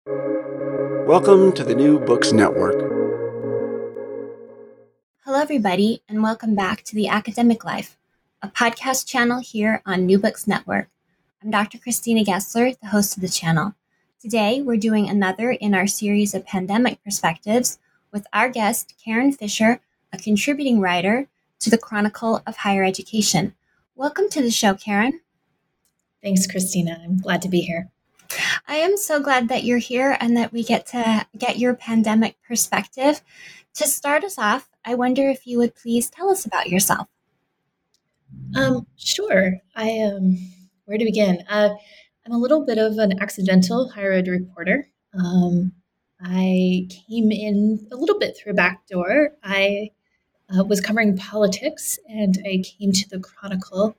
Welcome to the New Books Network. Hello, everybody, and welcome back to The Academic Life, a podcast channel here on New Books Network. I'm Dr. Christina Gessler, the host of the channel. Today, we're doing another in our series of pandemic perspectives with our guest, Karen Fisher, a contributing writer to the Chronicle of Higher Education. Welcome to the show, Karen. Thanks, Christina. I'm glad to be here. I am so glad that you're here and that we get to get your pandemic perspective. To start us off, I wonder if you would please tell us about yourself. Sure. Where to begin? I'm a little bit of an accidental higher ed reporter. I came in a little bit through a back door. I was covering politics, and I came to the Chronicle,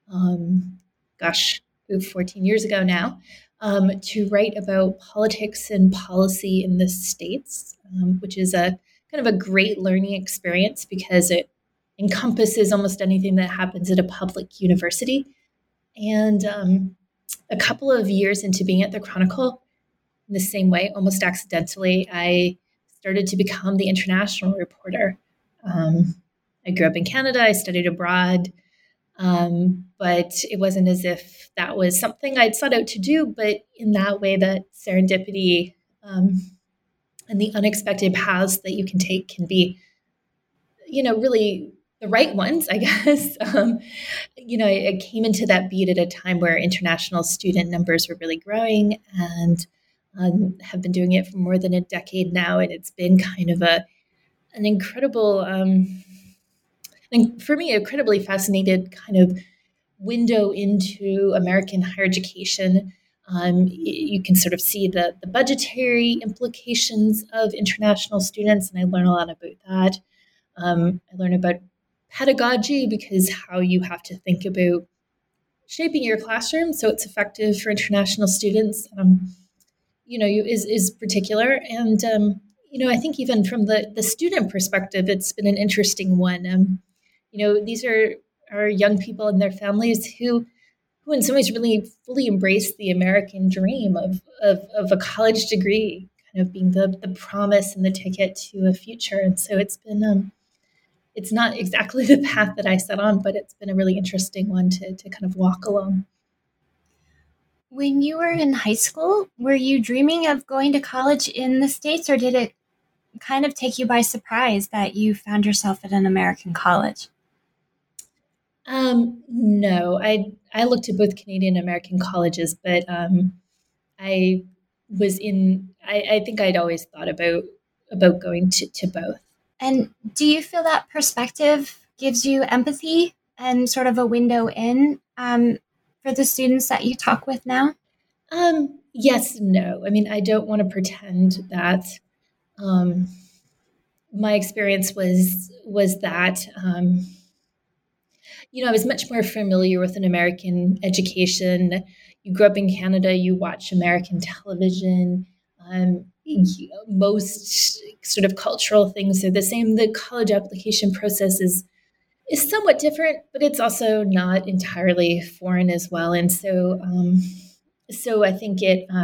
14 years ago now, to write about politics and policy in the States, which is a kind of a great learning experience because it encompasses almost anything that happens at a public university. And a couple of years into being at the Chronicle, in the same way, almost accidentally, I started to become the international reporter. I grew up in Canada, I studied abroad, but it wasn't as if that was something I'd sought out to do, but in that way that serendipity and the unexpected paths that you can take can be, really the right ones, I guess. I came into that beat at a time where international student numbers were really growing and have been doing it for more than a decade now. And it's been kind of an incredible, and for me, incredibly fascinated kind of window into American higher education. You can sort of see the budgetary implications of international students, and I learn a lot about that. I learn about pedagogy, because how you have to think about shaping your classroom so it's effective for international students, is particular. And, I think even from the student perspective, it's been an interesting one. These are young people and their families who in some ways really fully embrace the American dream of a college degree kind of being the promise and the ticket to a future. And so it's been, it's not exactly the path that I set on, but it's been a really interesting one to kind of walk along. When you were in high school, were you dreaming of going to college in the States, or did it kind of take you by surprise that you found yourself at an American college? No, I looked at both Canadian and American colleges, but I think I'd always thought about going to both. And do you feel that perspective gives you empathy and sort of a window in for the students that you talk with now? Yes, no. I mean, I don't want to pretend that my experience was that. I was much more familiar with an American education. You grew up in Canada, you watch American television. Most sort of cultural things are the same. The college application process is somewhat different, but it's also not entirely foreign as well. And so, I think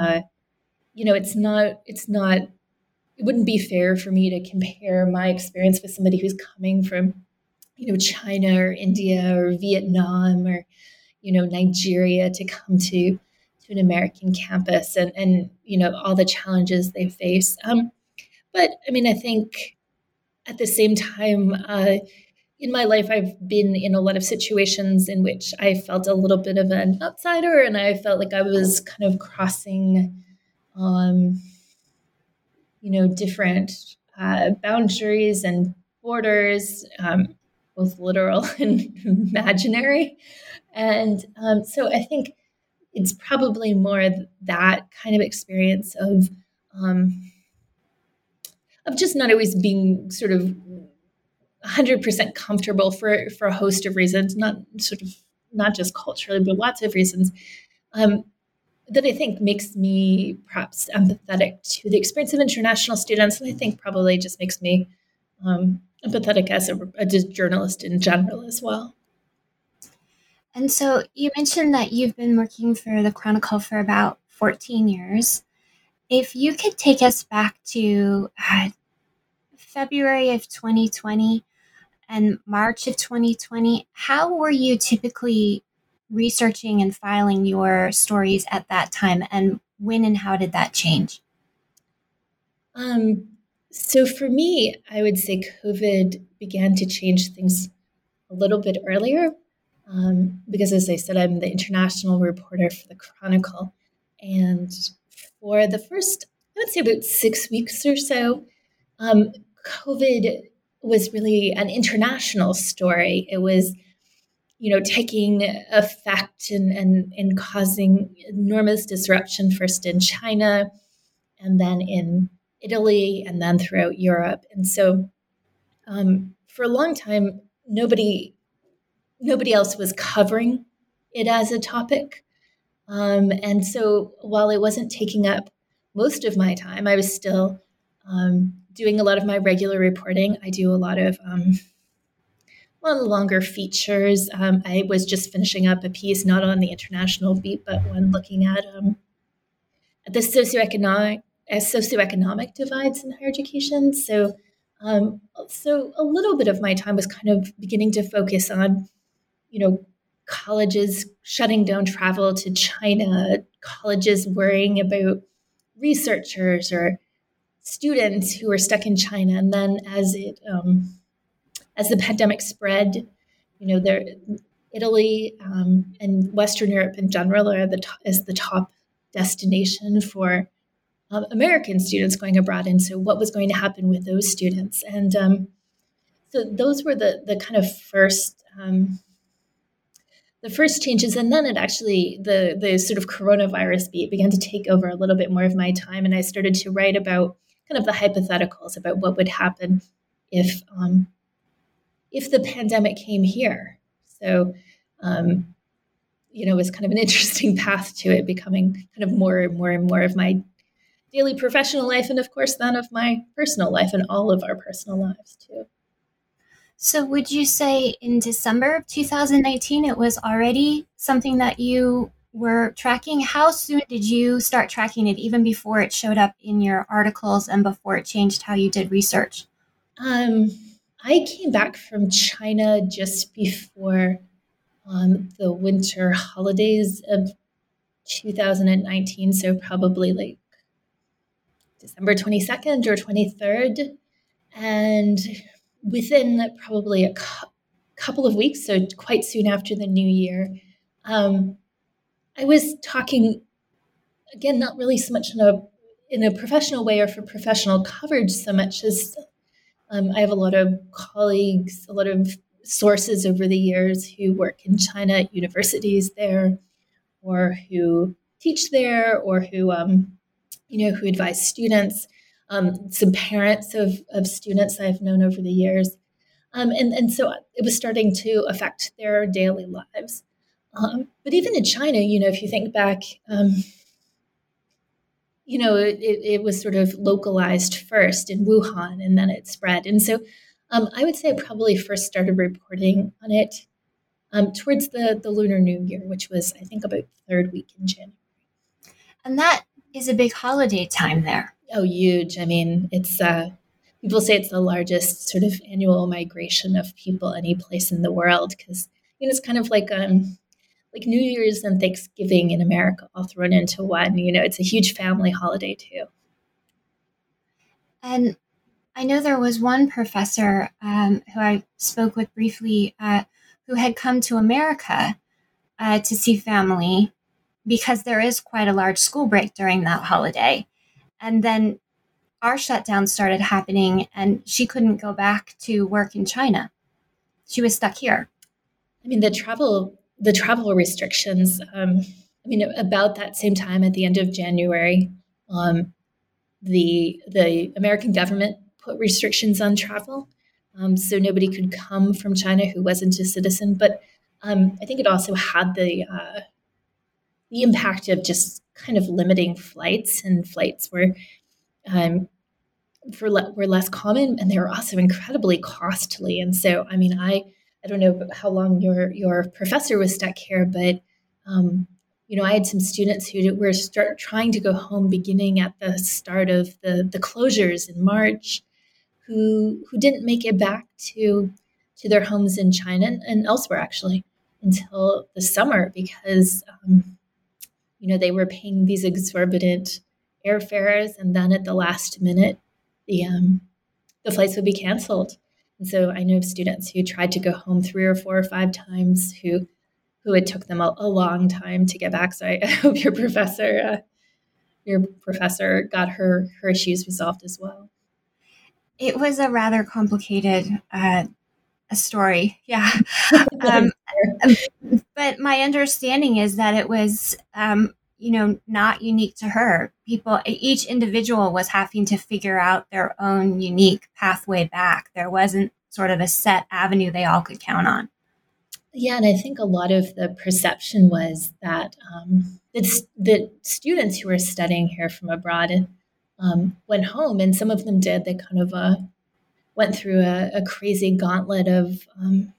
it wouldn't be fair for me to compare my experience with somebody who's coming from, China or India or Vietnam or, Nigeria to come to an American campus and all the challenges they face. But I mean, I think at the same time, in my life, I've been in a lot of situations in which I felt a little bit of an outsider, and I felt like I was kind of crossing, different boundaries and borders, both literal and imaginary. And so I think it's probably more that kind of experience of just not always being sort of 100% comfortable for a host of reasons, not just culturally, but lots of reasons, that I think makes me perhaps empathetic to the experience of international students. And I think probably just makes me empathetic as a journalist in general as well. And so you mentioned that you've been working for the Chronicle for about 14 years. if you could take us back to February of 2020 and March of 2020, how were you typically researching and filing your stories at that time, and when and how did that change? So for me, I would say COVID began to change things a little bit earlier because, as I said, I'm the international reporter for the Chronicle. And for the first, I would say about 6 weeks or so, COVID was really an international story. It was, taking effect and causing enormous disruption first in China and then in Italy and then throughout Europe. And so for a long time, nobody else was covering it as a topic. And so while it wasn't taking up most of my time, I was still doing a lot of my regular reporting. I do a lot of longer features. I was just finishing up a piece, not on the international beat, but one looking at the socioeconomic divides in higher education. So a little bit of my time was kind of beginning to focus on, colleges shutting down travel to China, colleges worrying about researchers or students who were stuck in China. And then as the pandemic spread, Italy and Western Europe in general is the top destination for American students going abroad. And so what was going to happen with those students? And so those were the kind of the first changes. And then it actually, the sort of coronavirus beat began to take over a little bit more of my time. And I started to write about kind of the hypotheticals about what would happen if the pandemic came here. So, it was kind of an interesting path to it becoming kind of more and more and more of my daily professional life, and of course then of my personal life and all of our personal lives too. So would you say in December of 2019 it was already something that you were tracking? How soon did you start tracking it, even before it showed up in your articles and before it changed how you did research? I came back from China just before the winter holidays of 2019, so probably like December 22nd or 23rd. And within probably a couple of weeks, so quite soon after the new year, I was talking, again, not really so much in a professional way or for professional coverage so much as I have a lot of colleagues, a lot of sources over the years who work in China at universities there, or who teach there, or who who advise students. Some parents of students I've known over the years, and so it was starting to affect their daily lives. But even in China, if you think back. It was sort of localized first in Wuhan, and then it spread. And so I would say I probably first started reporting on it towards the Lunar New Year, which was, I think, about the third week in January. And that is a big holiday time there. Oh, huge. I mean, it's people say it's the largest sort of annual migration of people any place in the world because it's kind of like New Year's and Thanksgiving in America all thrown into one. It's a huge family holiday too. And I know there was one professor who I spoke with briefly who had come to America to see family because there is quite a large school break during that holiday. And then our shutdown started happening and she couldn't go back to work in China. She was stuck here. I mean, the travel restrictions, about that same time at the end of January, the American government put restrictions on travel. So nobody could come from China who wasn't a citizen. But I think it also had the impact of just kind of limiting flights, and flights were less common, and they were also incredibly costly. And so, I don't know how long your professor was stuck here, but I had some students who were trying to go home beginning at the start of the closures in March, who didn't make it back to their homes in China and elsewhere actually until the summer because they were paying these exorbitant airfares, and then at the last minute, the flights would be canceled. And so I know of students who tried to go home 3 or 4 or 5 times who it took them a long time to get back. So I hope your professor got her issues resolved as well. It was a rather complicated a story, yeah. But my understanding is that it was, not unique to her. Each individual was having to figure out their own unique pathway back. There wasn't sort of a set avenue they all could count on. Yeah, and I think a lot of the perception was that the students who were studying here from abroad went home, and some of them did. They kind of went through a crazy gauntlet of,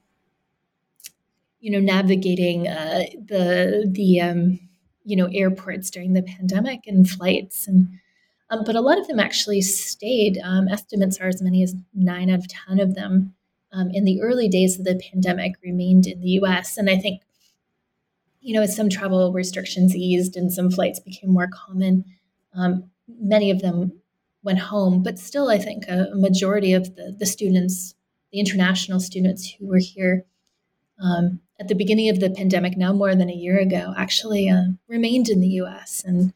navigating the airports during the pandemic and flights, and but a lot of them actually stayed. Estimates are as many as 9 out of 10 of them in the early days of the pandemic remained in the U.S. And I think, as some travel restrictions eased and some flights became more common, many of them went home. But still, I think a majority of the students, the international students who were here at the beginning of the pandemic, now more than a year ago, actually remained in the U.S. And,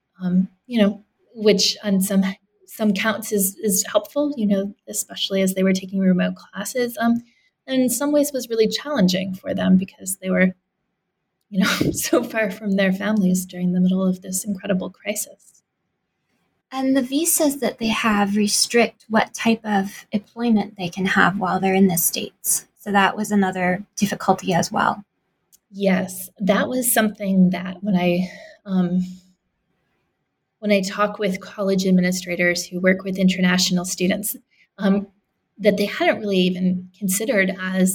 which on some counts is helpful, especially as they were taking remote classes. And in some ways was really challenging for them because they were, so far from their families during the middle of this incredible crisis. And the visas that they have restrict what type of employment they can have while they're in the States. So that was another difficulty as well. Yes, that was something that when I talk with college administrators who work with international students, that they hadn't really even considered as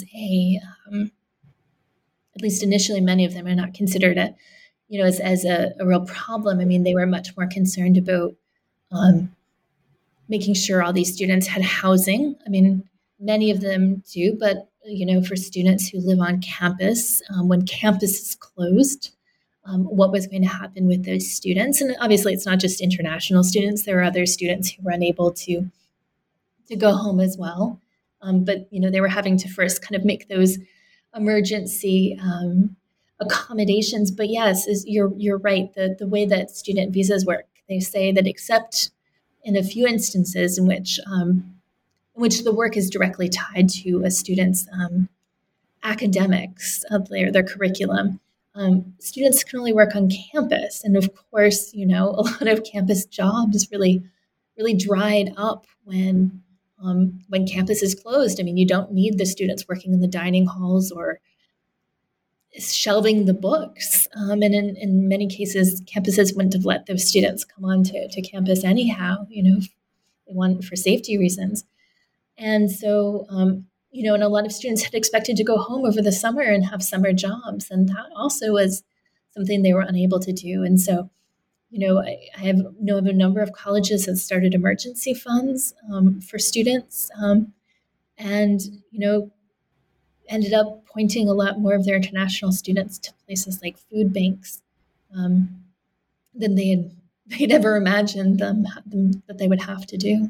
at least initially, many of them are not considered as a real problem. I mean, they were much more concerned about making sure all these students had housing. I mean, many of them do, but for students who live on campus, when campus is closed, what was going to happen with those students? And obviously, it's not just international students. There are other students who were unable to go home as well. But they were having to first kind of make those emergency accommodations. But yes, you're right. The way that student visas work, they say that except in a few instances in which the work is directly tied to a student's academics of their curriculum, students can only work on campus. And of course, a lot of campus jobs really dried up when campus is closed. I mean, you don't need the students working in the dining halls or shelving the books. And in many cases, campuses wouldn't have let those students come on to campus anyhow, if they want for safety reasons. And so, and a lot of students had expected to go home over the summer and have summer jobs. And that also was something they were unable to do. And so, I know of a number of colleges that started emergency funds for students and, ended up pointing a lot more of their international students to places like food banks than they'd ever imagined that they would have to do.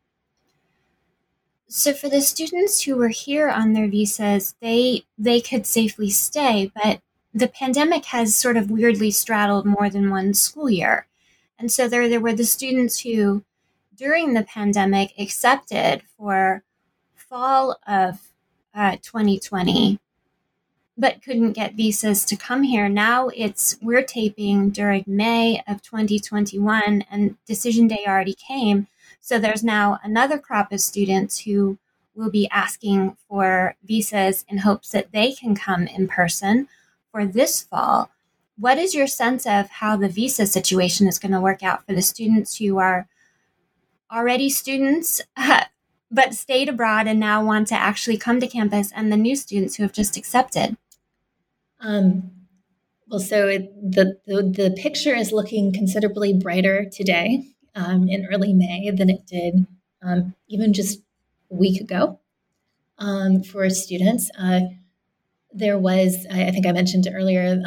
So for the students who were here on their visas, they could safely stay, but the pandemic has sort of weirdly straddled more than one school year. And so there were the students who, during the pandemic, accepted for fall of 2020, but couldn't get visas to come here. Now we're taping during May of 2021, and decision day already came. So there's now another crop of students who will be asking for visas in hopes that they can come in person for this fall. What is your sense of how the visa situation is going to work out for the students who are already students, but stayed abroad and now want to actually come to campus, and the new students who have just accepted? Well, so the picture is looking considerably brighter today in early May than it did even just a week ago for students. There was, I think I mentioned earlier,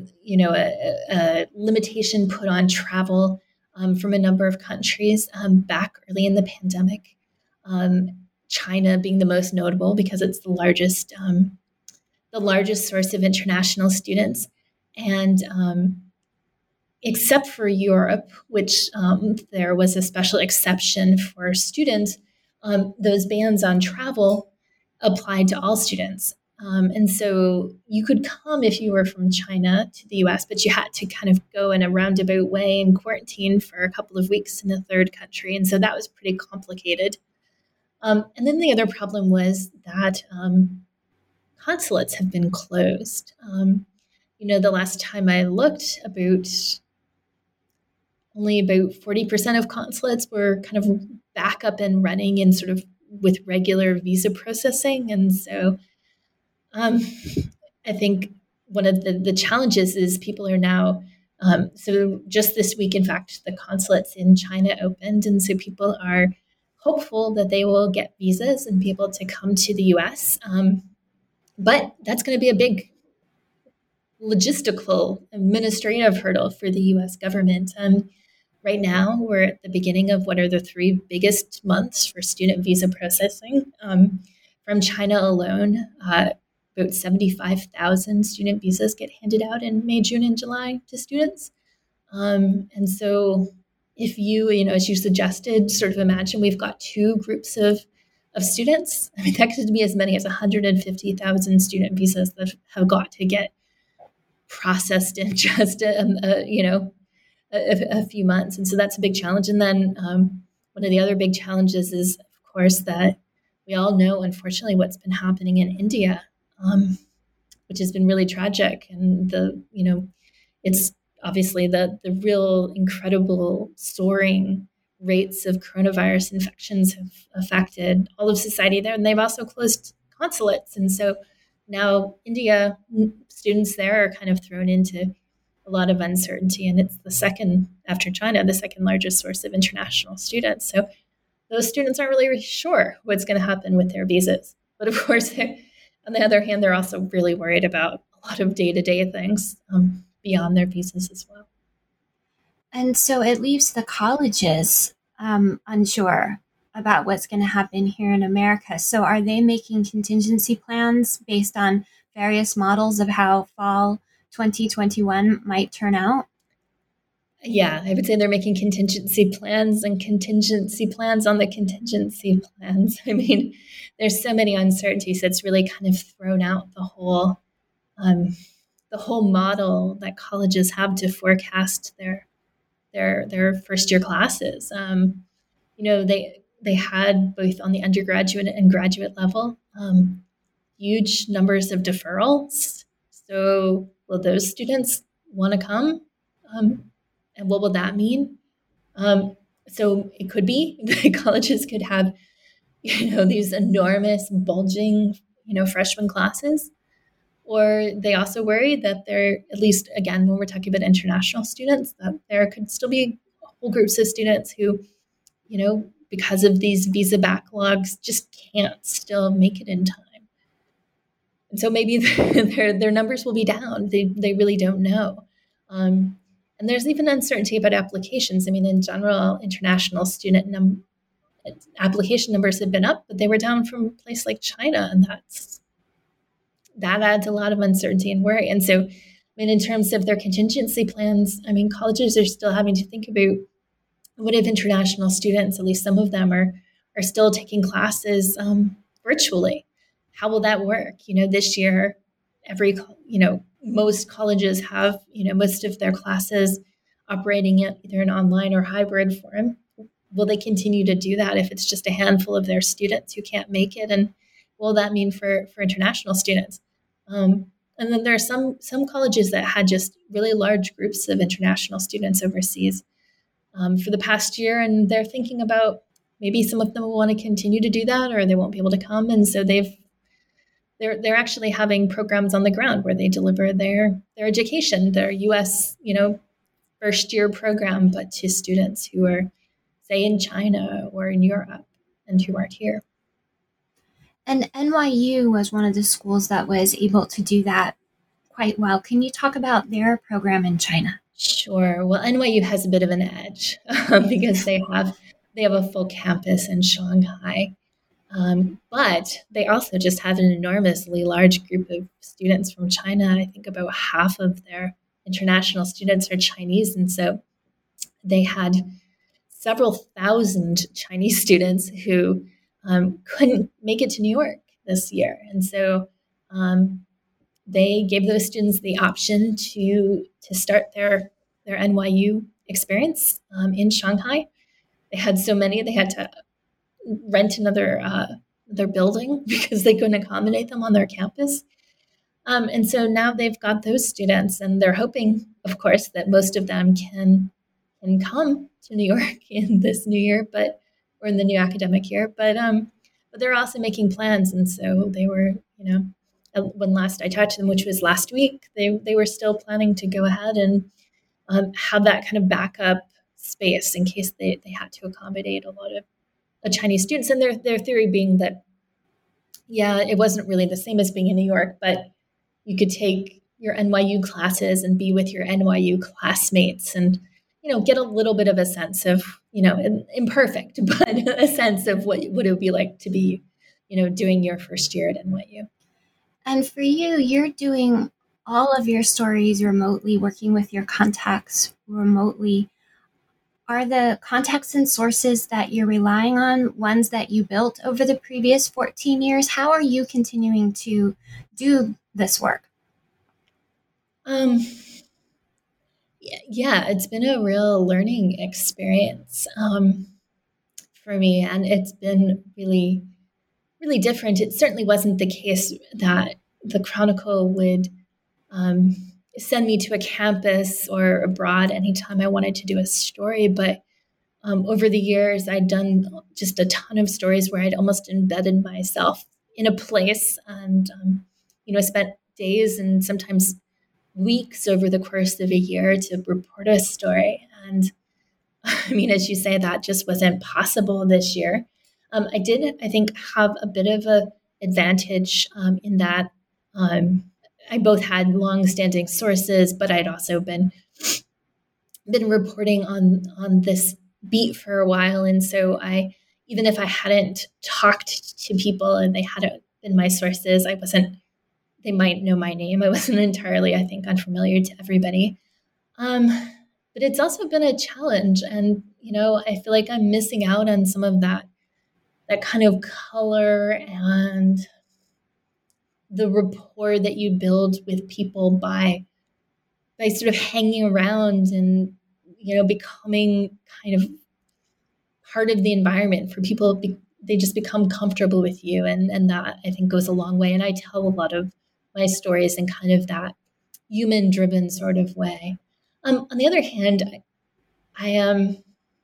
a limitation put on travel from a number of countries back early in the pandemic. China being the most notable because it's the largest source of international students, and except for Europe, which there was a special exception for students, those bans on travel applied to all students. And so you could come if you were from China to the US, but you had to kind of go in a roundabout way and quarantine for a couple of weeks in a third country. And so that was pretty complicated. And then the other problem was that consulates have been closed. The last time I looked, only about 40% of consulates were kind of back up and running and sort of with regular visa processing. And so I think one of the challenges is people are now, so just this week, in fact, the consulates in China opened. And so people are hopeful that they will get visas and be able to come to the US. But that's going to be a big logistical administrative hurdle for the US government. Right now, we're at the beginning of what are the 3 biggest months for student visa processing. From China alone, about 75,000 student visas get handed out in May, June, and July to students. And so if you, as you suggested, sort of imagine we've got 2 groups of students, I mean, that could be as many as 150,000 student visas that have got to get processed in just a few months. And so that's a big challenge. And then one of the other big challenges is, of course, that we all know, unfortunately, what's been happening in India, which has been really tragic. And it's obviously the real incredible soaring rates of coronavirus infections have affected all of society there. And they've also closed consulates. And so now India students there are kind of thrown into a lot of uncertainty. And it's the second, after China, the second largest source of international students. So those students aren't really sure what's going to happen with their visas. But of course, on the other hand, they're also really worried about a lot of day-to-day things beyond their visas as well. And so it leaves the colleges unsure about what's going to happen here in America. So are they making contingency plans based on various models of how fall 2021 might turn out? Yeah, I would say they're making contingency plans and contingency plans on the contingency plans. I mean, there's so many uncertainties that's really kind of thrown out the whole model that colleges have to forecast their first year classes. They had both on the undergraduate and graduate level huge numbers of deferrals. So will those students want to come? And what will that mean? So it could be that colleges could have, these enormous bulging, freshman classes, or they also worry that there, at least again, when we're talking about international students, that there could still be whole groups of students who, because of these visa backlogs, just can't still make it in time. And so maybe their numbers will be down. They really don't know. And there's even uncertainty about applications. I mean, in general, international student application numbers have been up, but they were down from a place like China, and that adds a lot of uncertainty and worry. And so, I mean, in terms of their contingency plans, I mean, colleges are still having to think about what if international students, at least some of them, are still taking classes virtually. How will that work? This year, most colleges have, most of their classes operating at either an online or hybrid form. Will they continue to do that if it's just a handful of their students who can't make it? And what will that mean for international students? And then there are some colleges that had just really large groups of international students overseas for the past year, and they're thinking about maybe some of them will want to continue to do that, or they won't be able to come. And so they've they're actually having programs on the ground where they deliver their education, their U.S. First year program, but to students who are, say, in China or in Europe and who aren't here. And NYU was one of the schools that was able to do that quite well. Can you talk about their program in China? Sure. Well, NYU has a bit of an edge because they have a full campus in Shanghai, but they also just have an enormously large group of students from China. I think about half of their international students are Chinese, and so they had several thousand Chinese students who couldn't make it to New York this year, and so they gave those students the option to start their NYU experience in Shanghai. They had so many, they had to rent another building because they couldn't accommodate them on their campus. And so now they've got those students, and they're hoping, of course, that most of them can come to New York in this new year, or in the new academic year. But they're also making plans, and so they were, when last I talked to them, which was last week, they were still planning to go ahead and have that kind of backup space in case they had to accommodate a lot of Chinese students. And their theory being that, yeah, it wasn't really the same as being in New York, but you could take your NYU classes and be with your NYU classmates and, get a little bit of a sense of, imperfect, but a sense of what it would be like to be, doing your first year at NYU. And for you, you're doing all of your stories remotely, working with your contacts remotely. Are the contacts and sources that you're relying on ones that you built over the previous 14 years? How are you continuing to do this work? Yeah, it's been a real learning experience for me, and it's been really, really different. It certainly wasn't the case that the Chronicle would send me to a campus or abroad anytime I wanted to do a story, but over the years, I'd done just a ton of stories where I'd almost embedded myself in a place and, spent days and sometimes weeks over the course of a year to report a story. And I mean, as you say, that just wasn't possible this year. I did, I think, have a bit of an advantage in that I both had long-standing sources, but I'd also been reporting on this beat for a while, and so even if I hadn't talked to people and they hadn't been my sources, they might know my name. I wasn't entirely, I think, unfamiliar to everybody. But it's also been a challenge, and I feel like I'm missing out on some of that kind of color and the rapport that you build with people by sort of hanging around and becoming kind of part of the environment for people. They just become comfortable with you, and that, I think, goes a long way. And I tell a lot of my stories in kind of that human-driven sort of way. On the other hand, I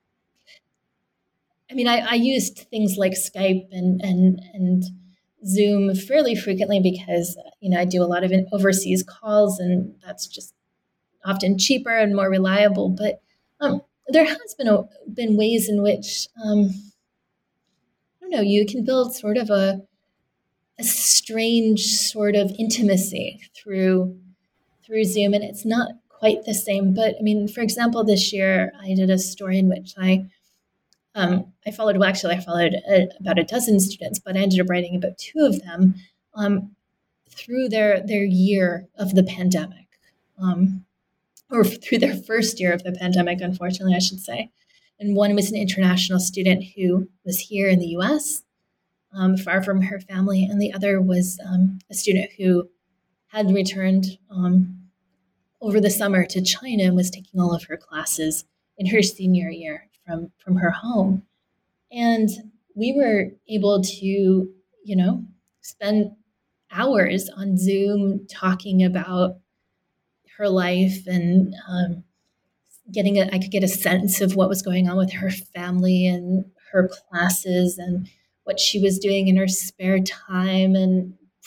used things like Skype and Zoom fairly frequently because I do a lot of overseas calls, and that's just often cheaper and more reliable. But there has been ways in which you can build sort of a strange sort of intimacy through Zoom, and it's not quite the same. But I mean, for example, this year I did a story in which I followed about a dozen students, but I ended up writing about two of them through their year of the pandemic, or through their first year of the pandemic, unfortunately, I should say. And one was an international student who was here in the U.S., far from her family, and the other was a student who had returned over the summer to China and was taking all of her classes in her senior year from her home. And we were able to, spend hours on Zoom talking about her life and I could get a sense of what was going on with her family and her classes and what she was doing in her spare time, and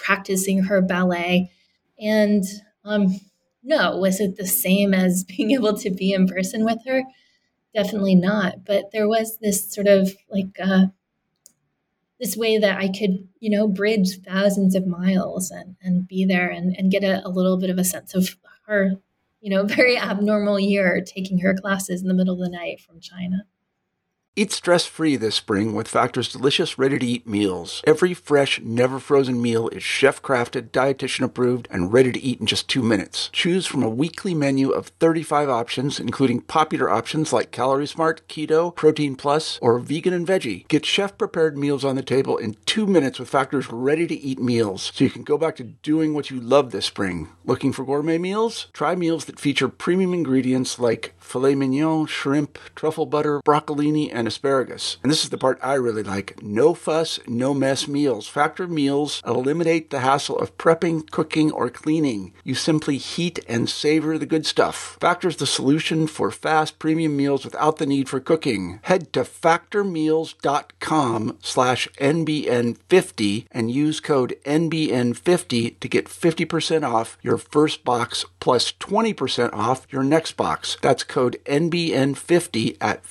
practicing her ballet. And no, was it the same as being able to be in person with her? Definitely not. But there was this sort of like this way that I could, bridge thousands of miles and be there and get a little bit of a sense of her, very abnormal year taking her classes in the middle of the night from China. Eat stress-free this spring with Factor's delicious ready-to-eat meals. Every fresh, never-frozen meal is chef-crafted, dietitian-approved, and ready to eat in just 2 minutes. Choose from a weekly menu of 35 options, including popular options like Calorie Smart, Keto, Protein Plus, or Vegan and Veggie. Get chef-prepared meals on the table in 2 minutes with Factor's ready-to-eat meals, so you can go back to doing what you love this spring. Looking for gourmet meals? Try meals that feature premium ingredients like filet mignon, shrimp, truffle butter, broccolini, and asparagus. And this is the part I really like. No fuss, no mess meals. Factor meals eliminate the hassle of prepping, cooking, or cleaning. You simply heat and savor the good stuff. Factor's the solution for fast premium meals without the need for cooking. Head to factormeals.com/NBN50 and use code NBN50 to get 50% off your first box plus 20% off your next box. That's code NBN50 at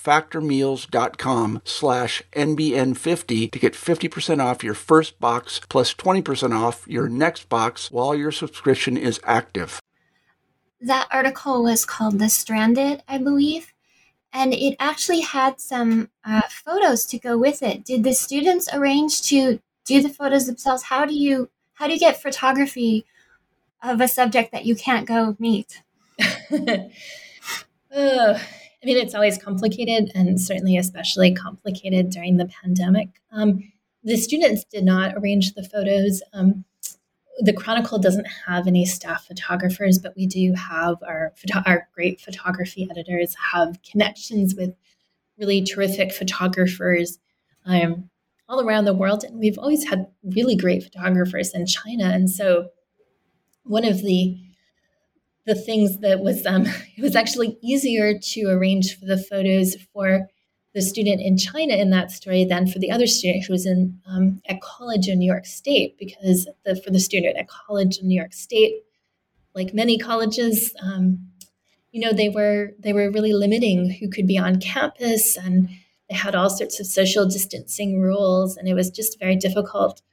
factormeals.com/NBN50 to get 50% off your first box plus 20% off your next box while your subscription is active. That article was called The Stranded, I believe, and it actually had some photos to go with it. Did the students arrange to do the photos themselves? How do you get photography of a subject that you can't go meet? I mean, it's always complicated, and certainly especially complicated during the pandemic. The students did not arrange the photos. The Chronicle doesn't have any staff photographers, but we do have our great photography editors have connections with really terrific photographers all around the world. And we've always had really great photographers in China. And so one of the things that was, it was actually easier to arrange for the photos for the student in China in that story than for the other student who was at college in New York State, because for the student at college in New York State, like many colleges, they were really limiting who could be on campus, and they had all sorts of social distancing rules, and it was just very difficult.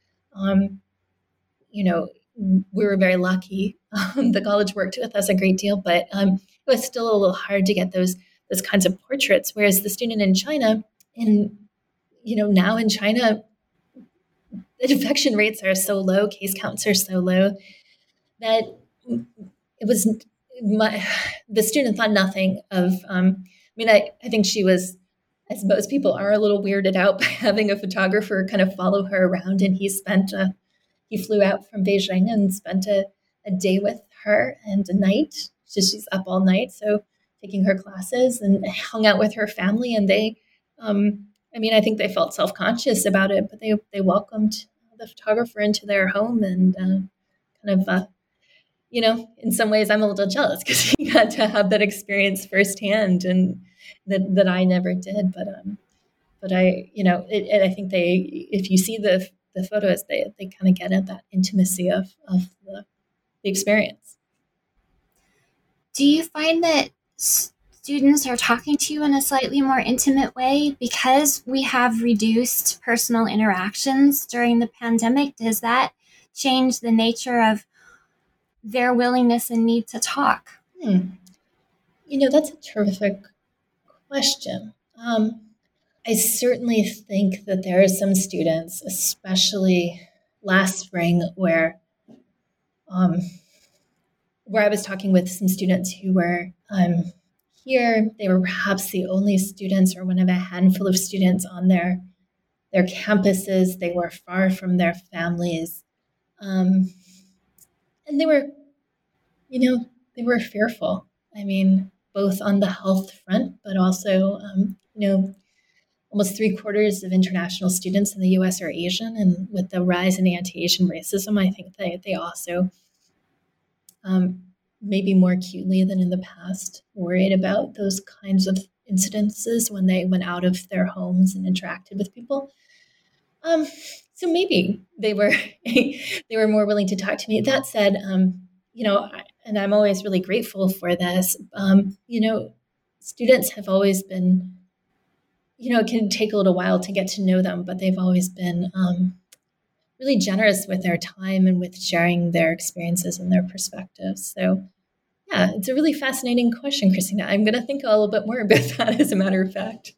We were very lucky. The college worked with us a great deal, but it was still a little hard to get those kinds of portraits. Whereas the student in China, now in China, the infection rates are so low, case counts are so low that it was the student thought nothing of. I think she was, as most people are, a little weirded out by having a photographer kind of follow her around, and he flew out from Beijing and spent a day with her and a night. So she's up all night, so taking her classes, and hung out with her family. And they, I think they felt self-conscious about it, but they welcomed the photographer into their home, and in some ways I'm a little jealous because he got to have that experience firsthand, and that I never did. But I, I think if you see the photos, they kind of get at that intimacy of the experience. Do you find that students are talking to you in a slightly more intimate way because we have reduced personal interactions during the pandemic? Does that change the nature of their willingness and need to talk? That's a terrific question. I certainly think that there are some students, especially last spring, where I was talking with some students who were here. They were perhaps the only students, or one of a handful of students on their campuses. They were far from their families, and they were, they were fearful. I mean, both on the health front, but also, almost 3/4 of international students in the U.S. are Asian, and with the rise in anti-Asian racism, I think they also, maybe more acutely than in the past, worried about those kinds of incidences when they went out of their homes and interacted with people. So maybe they were they were more willing to talk to me. That said, and I'm always really grateful for this. Students have always been, it can take a little while to get to know them, but they've always been really generous with their time and with sharing their experiences and their perspectives. So, yeah, it's a really fascinating question, Christina. I'm going to think a little bit more about that, as a matter of fact.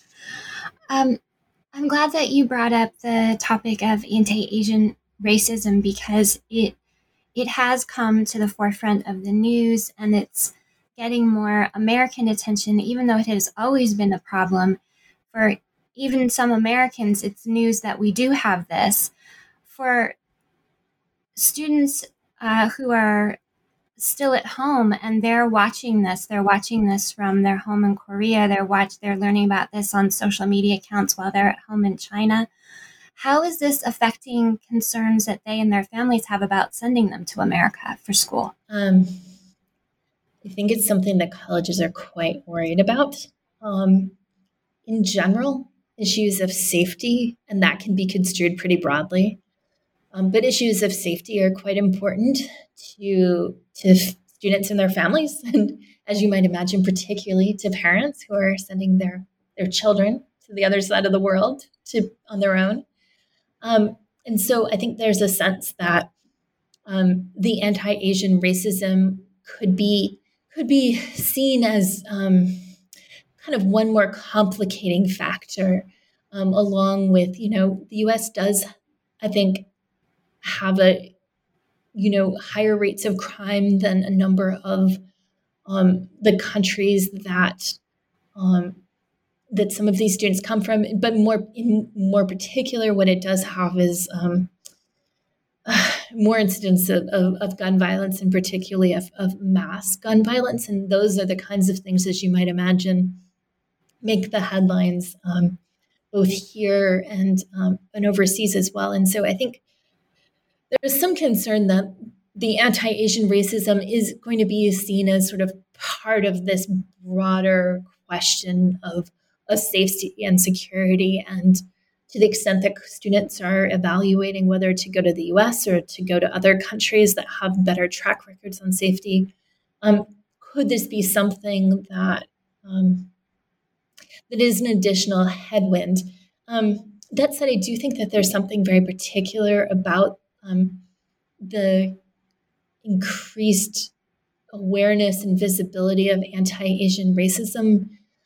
I'm glad that you brought up the topic of anti-Asian racism because it has come to the forefront of the news and it's getting more American attention, even though it has always been a problem. For even some Americans, it's news that we do have this. For students who are still at home and they're watching this from their home in Korea, they're learning about this on social media accounts while they're at home in China. How is this affecting concerns that they and their families have about sending them to America for school? I think it's something that colleges are quite worried about. In general, issues of safety, and that can be construed pretty broadly. But issues of safety are quite important to students and their families, and as you might imagine, particularly to parents who are sending their children to the other side of the world on their own. And so I think there's a sense that the anti-Asian racism could be seen as kind of one more complicating factor, along with, the U.S. does, I think, have higher rates of crime than a number of the countries that some of these students come from. But more particular, what it does have is more incidents of gun violence, and particularly of mass gun violence. And those are the kinds of things, as you might imagine, make the headlines both here and overseas as well. And so I think there is some concern that the anti-Asian racism is going to be seen as sort of part of this broader question of safety and security. And to the extent that students are evaluating whether to go to the US or to go to other countries that have better track records on safety, could this be something that is an additional headwind? That said, I do think that there's something very particular about the increased awareness and visibility of anti-Asian racism,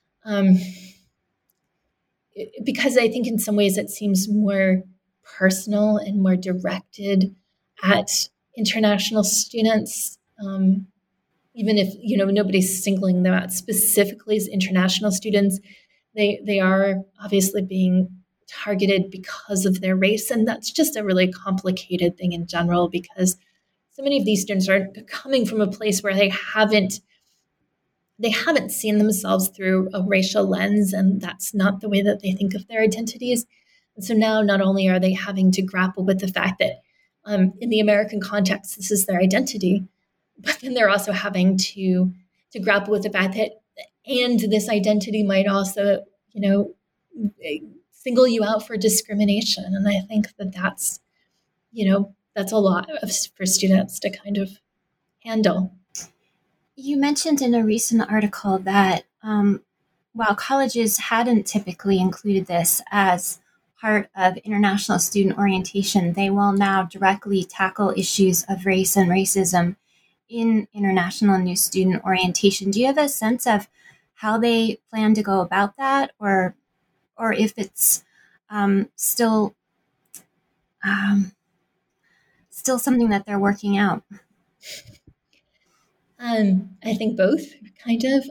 because I think in some ways it seems more personal and more directed at international students, even if nobody's singling them out specifically as international students. They are obviously being targeted because of their race, and that's just a really complicated thing in general, because so many of these students are coming from a place where they haven't seen themselves through a racial lens, and that's not the way that they think of their identities. And so now not only are they having to grapple with the fact that in the American context this is their identity, but then they're also having to grapple with the fact that, and this identity might also, single you out for discrimination. And I think that that's a lot for students to kind of handle. You mentioned in a recent article that while colleges hadn't typically included this as part of international student orientation, they will now directly tackle issues of race and racism in international new student orientation. Do you have a sense of how they plan to go about that, or if it's still something that they're working out? I think both, kind of.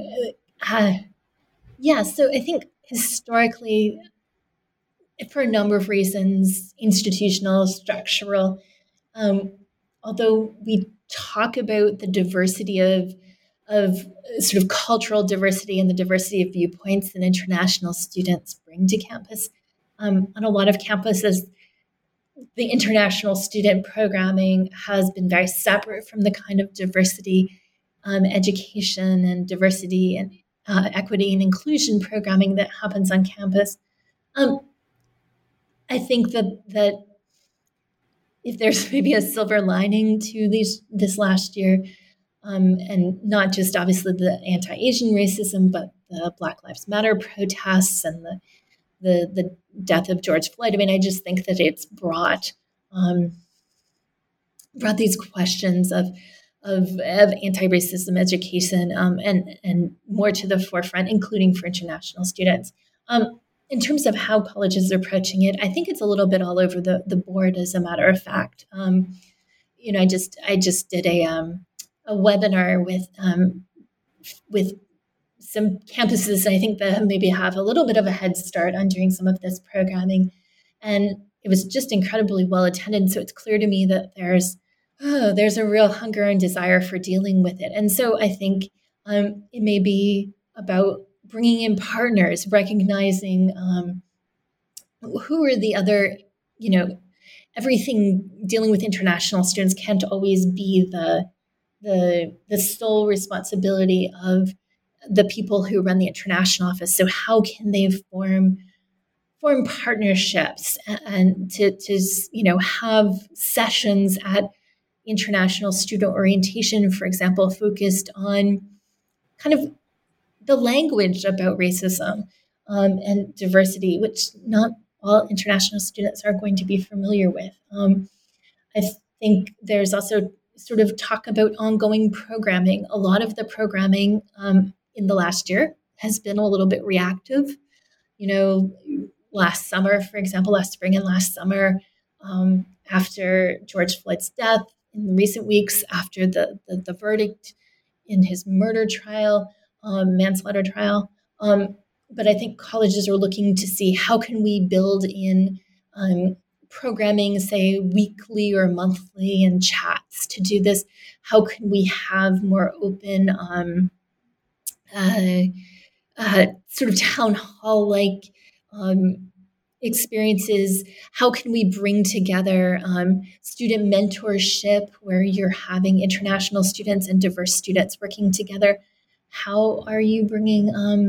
So I think historically, for a number of reasons, institutional, structural, although we talk about the diversity of sort of cultural diversity and the diversity of viewpoints that international students bring to campus, on a lot of campuses, the international student programming has been very separate from the kind of diversity education and diversity and equity and inclusion programming that happens on campus. I I think that if there's maybe a silver lining to this last year, and not just obviously the anti-Asian racism, but the Black Lives Matter protests and the death of George Floyd. I mean, I just think that it's brought these questions of anti-racism education and more to the forefront, including for international students. In terms of how colleges are approaching it, I think it's a little bit all over the board. As a matter of fact, I just did a webinar with some campuses. I think that maybe have a little bit of a head start on doing some of this programming, and it was just incredibly well attended. So it's clear to me that there's a real hunger and desire for dealing with it. And so I think it may be about bringing in partners, recognizing who are the other, everything dealing with international students can't always be the sole responsibility of the people who run the international office. So how can they form partnerships and to have sessions at international student orientation, for example, focused on kind of the language about racism and diversity, which not all international students are going to be familiar with. I think there's also sort of talk about ongoing programming. A lot of the programming in the last year has been a little bit reactive. Last spring and last summer, after George Floyd's death, in recent weeks after the verdict in his murder trial, manslaughter trial. But I think colleges are looking to see how can we build in programming, say weekly or monthly, and chats to do this. How can we have more open sort of town hall-like experiences? How can we bring together student mentorship where you're having international students and diverse students working together? How are you bringing,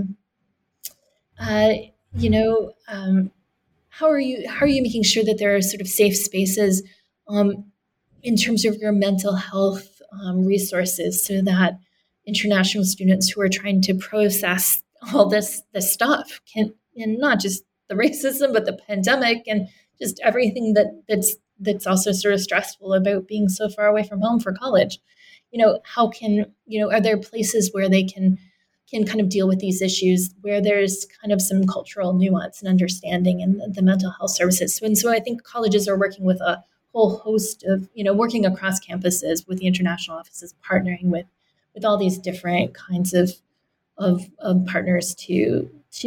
how are you making sure that there are sort of safe spaces in terms of your mental health resources, so that international students who are trying to process all this stuff can, and not just the racism, but the pandemic and just everything that's also sort of stressful about being so far away from home for college. How can, are there places where they can kind of deal with these issues, where there's kind of some cultural nuance and understanding in the mental health services? So I think colleges are working with a whole host of, working across campuses with the international offices, partnering with all these different kinds of partners to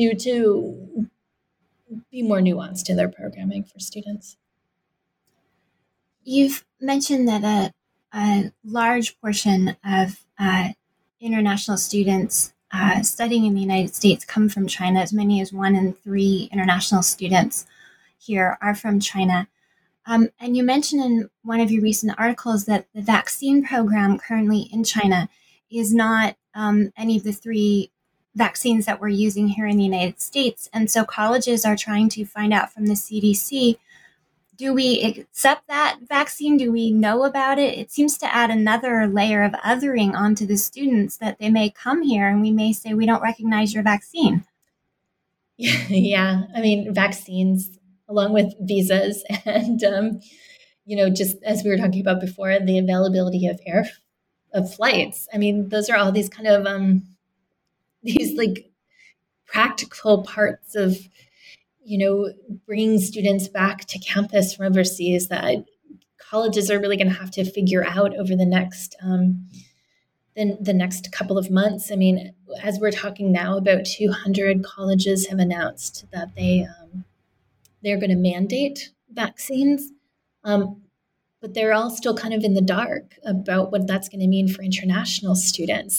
be more nuanced in their programming for students. You've mentioned that a large portion of international students studying in the United States come from China. As many as 1 in 3 international students here are from China. And you mentioned in one of your recent articles that the vaccine program currently in China is not any of the 3 vaccines that we're using here in the United States. And so colleges are trying to find out from the CDC, do we accept that vaccine? Do we know about it? It seems to add another layer of othering onto the students, that they may come here and we may say, we don't recognize your vaccine. Yeah. I mean, vaccines along with visas and, just as we were talking about before, the availability of flights. I mean, those are all these kind of, these like practical parts of, bringing students back to campus from overseas that colleges are really going to have to figure out over the next the next couple of months. I mean, as we're talking now, about 200 colleges have announced that they're going to mandate vaccines, but they're all still kind of in the dark about what that's going to mean for international students.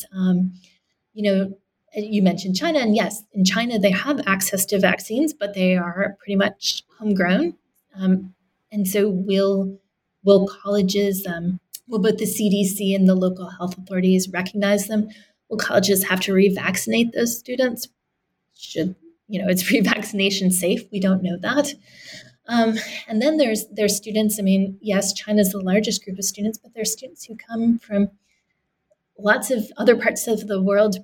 You mentioned China, and yes, in China, they have access to vaccines, but they are pretty much homegrown. And so will colleges, will both the CDC and the local health authorities recognize them? Will colleges have to revaccinate those students? Is revaccination safe? We don't know that. And then there's students. I mean, yes, China's the largest group of students, but there's students who come from lots of other parts of the world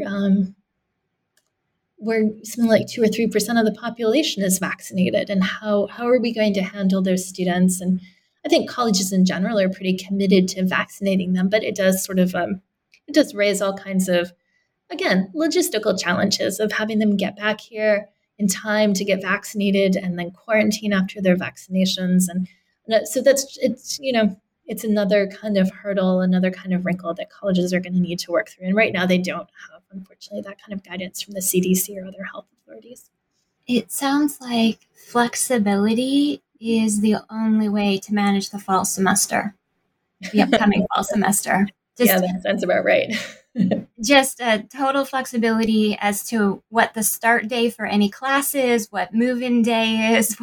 where something like 2 or 3% of the population is vaccinated. And how are we going to handle those students? And I think colleges in general are pretty committed to vaccinating them, but it does it does raise all kinds of, again, logistical challenges of having them get back here in time to get vaccinated and then quarantine after their vaccinations. And so it's another kind of hurdle, another kind of wrinkle that colleges are going to need to work through. And right now they don't have, unfortunately, that kind of guidance from the CDC or other health authorities. It sounds like flexibility is the only way to manage the fall semester, the upcoming fall semester. That sounds about right. Just a total flexibility as to what the start day for any class is, what move-in day is,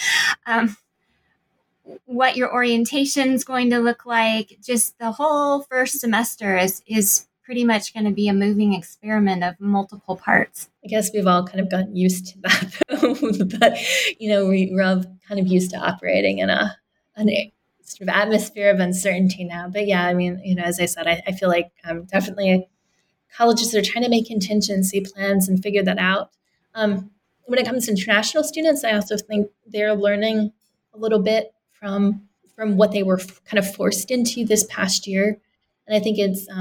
what your orientation is going to look like. Just the whole first semester is pretty much going to be a moving experiment of multiple parts. I guess we've all kind of gotten used to that, but we're all kind of used to operating in a sort of atmosphere of uncertainty now. But yeah, I mean, as I said, I feel like definitely colleges are trying to make contingency plans and figure that out. When it comes to international students, I also think they're learning a little bit from what they were kind of forced into this past year. And I think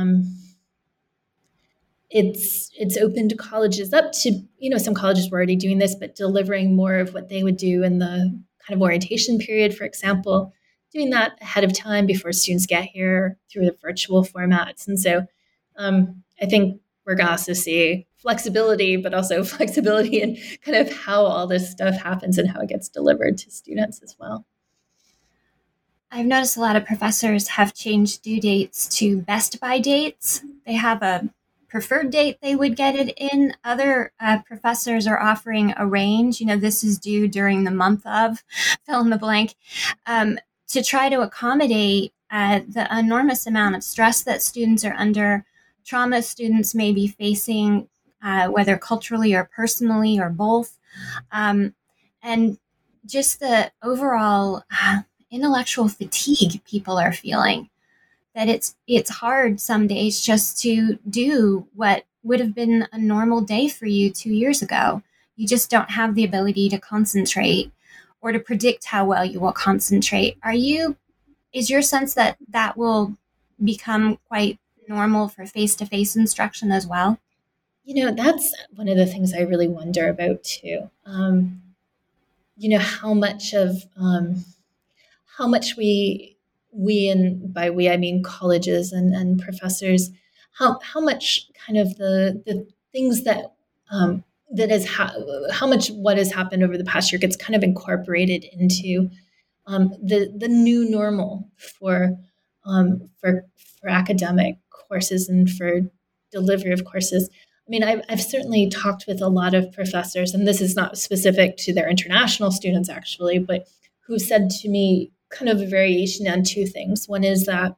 it's opened colleges up to, some colleges were already doing this, but delivering more of what they would do in the kind of orientation period, for example, doing that ahead of time before students get here through the virtual formats. And so I think we're going to also see flexibility, but also flexibility in kind of how all this stuff happens and how it gets delivered to students as well. I've noticed a lot of professors have changed due dates to best by dates. They have a preferred date they would get it in. Other professors are offering a range. This is due during the month of, fill in the blank, to try to accommodate the enormous amount of stress that students are under, trauma students may be facing, whether culturally or personally or both, and just the overall intellectual fatigue people are feeling. That it's hard some days just to do what would have been a normal day for you 2 years ago. You just don't have the ability to concentrate or to predict how well you will concentrate. Is your sense that will become quite normal for face-to-face instruction as well? That's one of the things I really wonder about too. How much we, and by we I mean colleges and professors, how much kind of the things that how much what has happened over the past year gets kind of incorporated into the new normal for academic courses and for delivery of courses. I mean, I've certainly talked with a lot of professors, and this is not specific to their international students actually, but who said to me kind of a variation on two things. One is that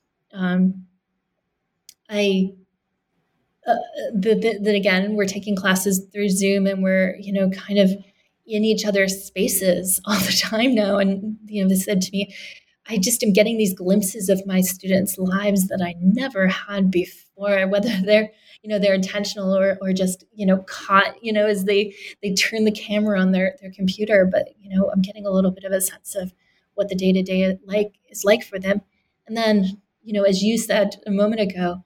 that again, we're taking classes through Zoom and we're, kind of in each other's spaces all the time now. And, they said to me, I just am getting these glimpses of my students' lives that I never had before, whether they're intentional or just, caught, as they turn the camera on their computer. But, I'm getting a little bit of a sense of what the day-to-day is like for them. And then, as you said a moment ago,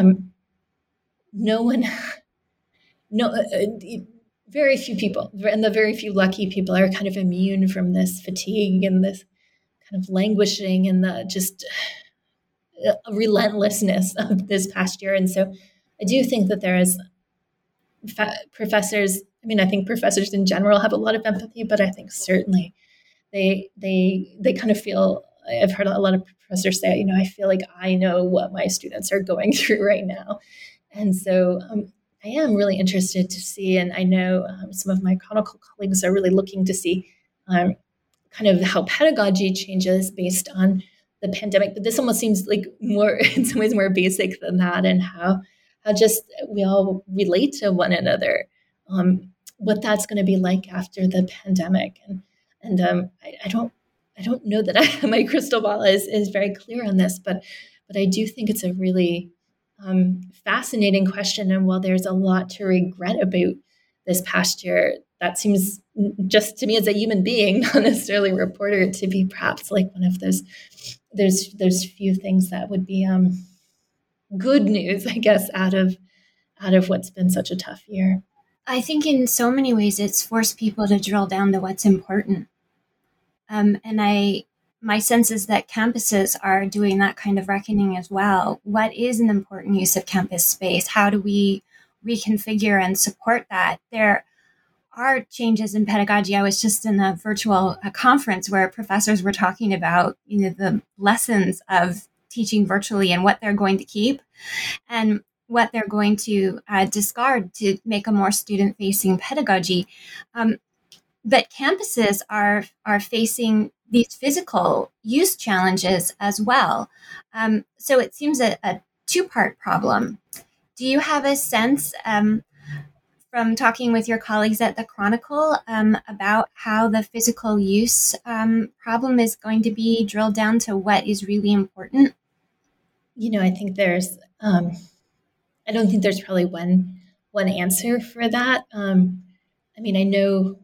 very few people, and the very few lucky people are kind of immune from this fatigue and this kind of languishing and the just relentlessness of this past year. And so I do think that there is professors, I think professors in general have a lot of empathy, but I think certainly they kind of feel, I've heard a lot of professors say, I feel like I know what my students are going through right now. And so I am really interested to see, and I know some of my chronicle colleagues are really looking to see kind of how pedagogy changes based on the pandemic. But this almost seems like more, in some ways, more basic than that, and how just we all relate to one another, what that's going to be like after the pandemic. And And I don't know that my crystal ball is very clear on this, but I do think it's a really fascinating question. And while there's a lot to regret about this past year, that seems, just to me as a human being, not necessarily a reporter, to be perhaps like one of those few things that would be good news, I guess, out of what's been such a tough year. I think in so many ways it's forced people to drill down to what's important. And my sense is that campuses are doing that kind of reckoning as well. What is an important use of campus space? How do we reconfigure and support that? There are changes in pedagogy. I was just in a virtual conference where professors were talking about, the lessons of teaching virtually and what they're going to keep and what they're going to discard to make a more student-facing pedagogy. But campuses are facing these physical use challenges as well. So it seems a two-part problem. Do you have a sense from talking with your colleagues at the Chronicle about how the physical use problem is going to be drilled down to what is really important? I think there's, I don't think there's probably one answer for that. I know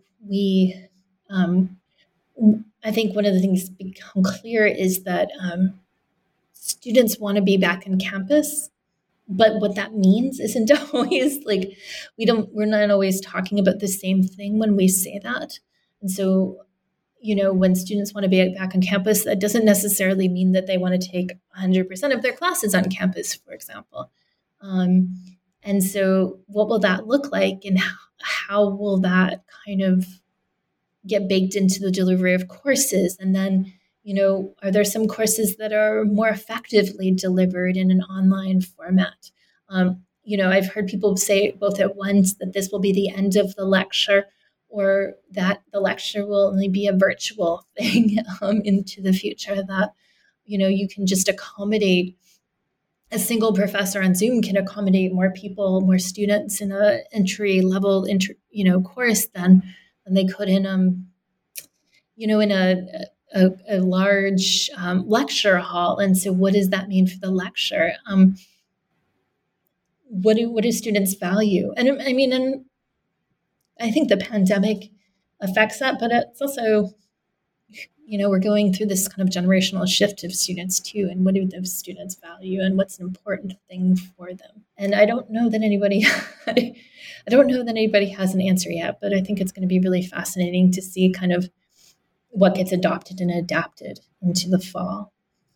I think one of the things that's become clear is that students want to be back on campus, but what that means isn't always like, we're not always talking about the same thing when we say that. And so, when students want to be back on campus, that doesn't necessarily mean that they want to take 100% of their classes on campus, for example. And so what will that look like, and how will that kind of get baked into the delivery of courses? And then, are there some courses that are more effectively delivered in an online format? I've heard people say both at once that this will be the end of the lecture, or that the lecture will only be a virtual thing into the future, that, you can just accommodate a single professor on Zoom can accommodate more people, more students in a entry level, course than they could in a large lecture hall. And so, what does that mean for the lecture? What do students value? And and I think the pandemic affects that, but it's also, we're going through this kind of generational shift of students too, and what do those students value, and what's an important thing for them? And I don't know that anybody has an answer yet, but I think it's going to be really fascinating to see kind of what gets adopted and adapted into the fall.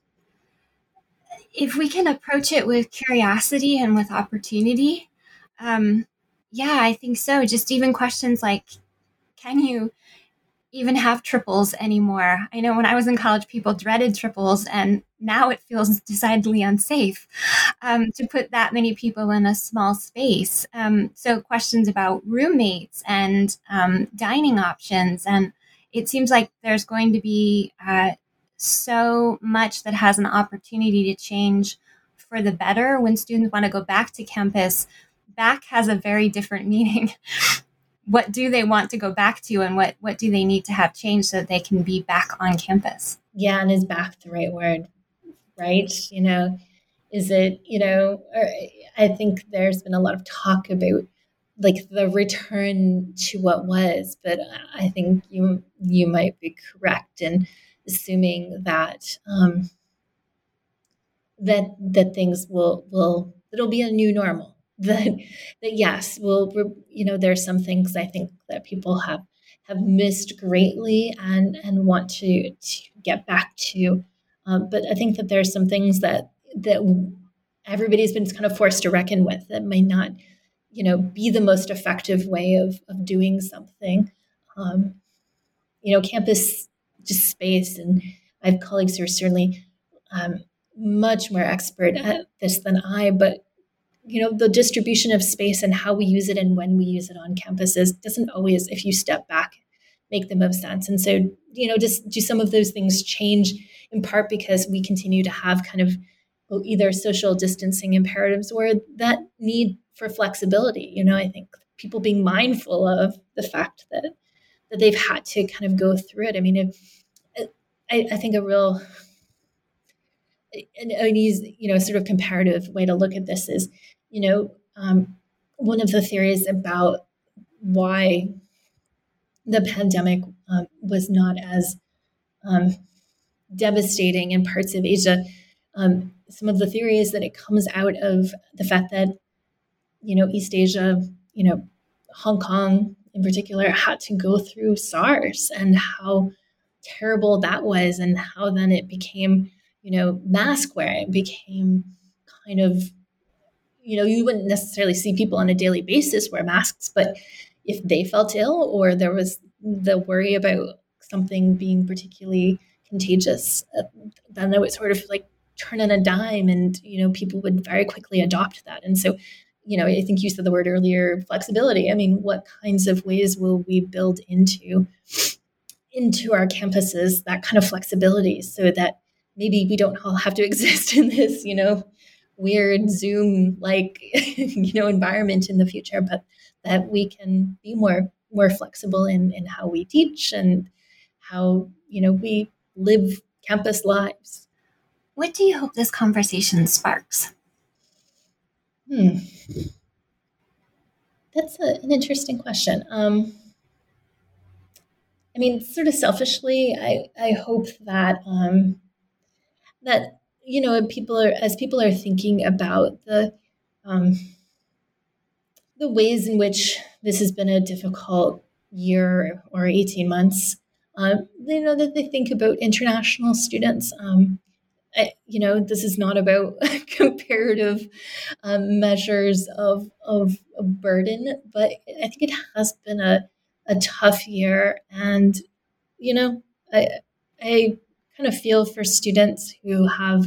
If we can approach it with curiosity and with opportunity, yeah, I think so. Just even questions like, can you even have triples anymore? I know when I was in college, people dreaded triples, and now it feels decidedly unsafe to put that many people in a small space. So questions about roommates and dining options. And it seems like there's going to be so much that has an opportunity to change for the better when students want to go back to campus. Back has a very different meaning. What do they want to go back to, and what do they need to have changed so that they can be back on campus? Yeah, and is back the right word, right? Is it, I think there's been a lot of talk about like the return to what was, but I think you might be correct in assuming that that things it'll be a new normal. That yes, there's some things I think that people have missed greatly and want to get back to, but I think that there's some things that everybody's been kind of forced to reckon with that may not, be the most effective way of doing something. Campus just space, and I have colleagues who are certainly much more expert at this than I, but the distribution of space and how we use it and when we use it on campuses doesn't always, if you step back, make the most sense. And so, just do some of those things change in part because we continue to have kind of either social distancing imperatives or that need for flexibility. I think people being mindful of the fact that that they've had to kind of go through it. I mean, I think an easy, sort of comparative way to look at this is, one of the theories about why the pandemic was not as devastating in parts of Asia. Some of the theory is that it comes out of the fact that, East Asia, Hong Kong in particular, had to go through SARS and how terrible that was, and how then it became, mask wearing became kind of, you wouldn't necessarily see people on a daily basis wear masks, but if they felt ill or there was the worry about something being particularly contagious, then that would sort of like turn on a dime, and people would very quickly adopt that. And so, I think you said the word earlier, flexibility. I mean, what kinds of ways will we build into our campuses that kind of flexibility, so that maybe we don't all have to exist in this, weird Zoom like, environment in the future, but that we can be more flexible in how we teach and how, we live campus lives. What do you hope this conversation sparks? That's an interesting question. I mean, sort of selfishly, I hope that that people are thinking about the ways in which this has been a difficult year or 18 months. That they think about international students. This is not about comparative measures of burden, but I think it has been a tough year. And, I kind of feel for students who have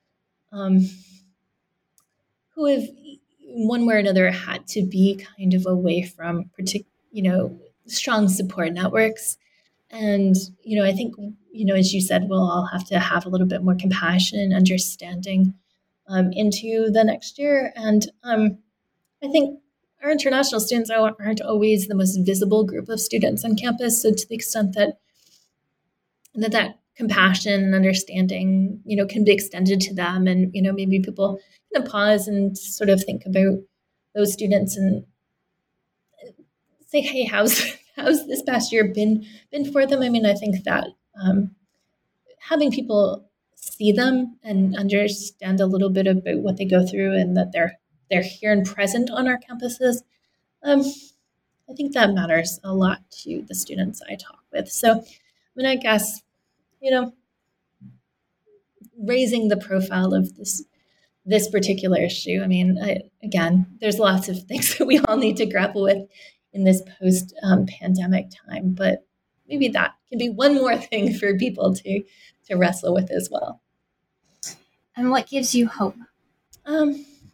one way or another had to be kind of away from strong support networks. And, I think, as you said, we'll all have to have a little bit more compassion and understanding into the next year. And I think our international students aren't always the most visible group of students on campus. So to the extent that compassion and understanding, can be extended to them, and, maybe people kind of pause and sort of think about those students and say, hey, how's this past year been for them? I mean, I think that having people see them and understand a little bit about what they go through, and that they're here and present on our campuses, I think that matters a lot to the students I talk with. So, I guess, raising the profile of this particular issue. I mean, again, there's lots of things that we all need to grapple with in this post-pandemic time, but maybe that can be one more thing for people to wrestle with as well. And what gives you hope? I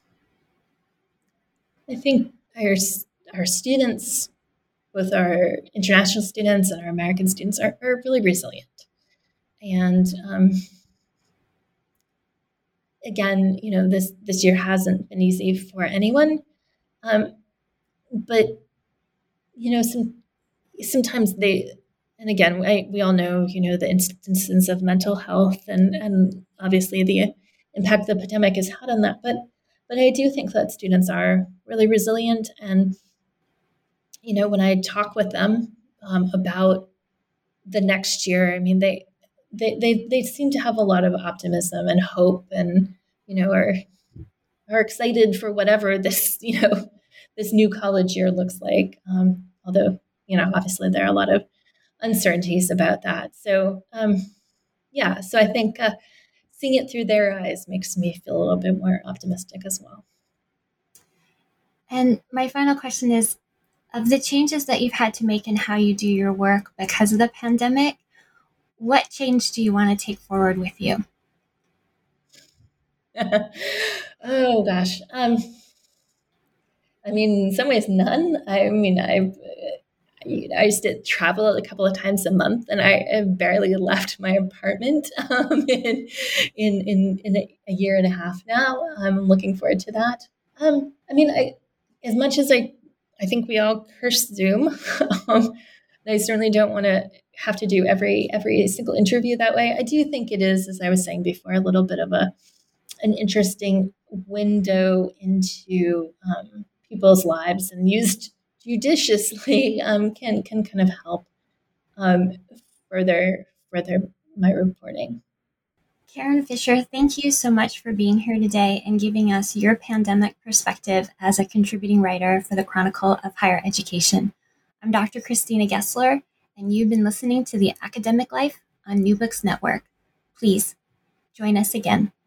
think our students, both our international students and our American students, are really resilient. And again, this year hasn't been easy for anyone, but sometimes and again, we all know, the instances of mental health and obviously the impact the pandemic has had on that. But I do think that students are really resilient. And, when I talk with them about the next year, I mean, they seem to have a lot of optimism and hope, and, are excited for whatever this, this new college year looks like. Although, obviously there are a lot of uncertainties about that. So, so I think seeing it through their eyes makes me feel a little bit more optimistic as well. And my final question is, of the changes that you've had to make in how you do your work because of the pandemic, what change do you want to take forward with you? Oh, gosh. I mean, in some ways, none. I mean, I used to travel a couple of times a month, and I barely left my apartment in a year and a half now. I'm looking forward to that. I mean, as much as I think we all curse Zoom, I certainly don't want to have to do every single interview that way. I do think it is, as I was saying before, a little bit of an interesting window into people's lives, and used judiciously can kind of help further my reporting. Karen Fisher, thank you so much for being here today and giving us your pandemic perspective as a contributing writer for the Chronicle of Higher Education. I'm Dr. Christina Gessler, and you've been listening to The Academic Life on New Books Network. Please join us again.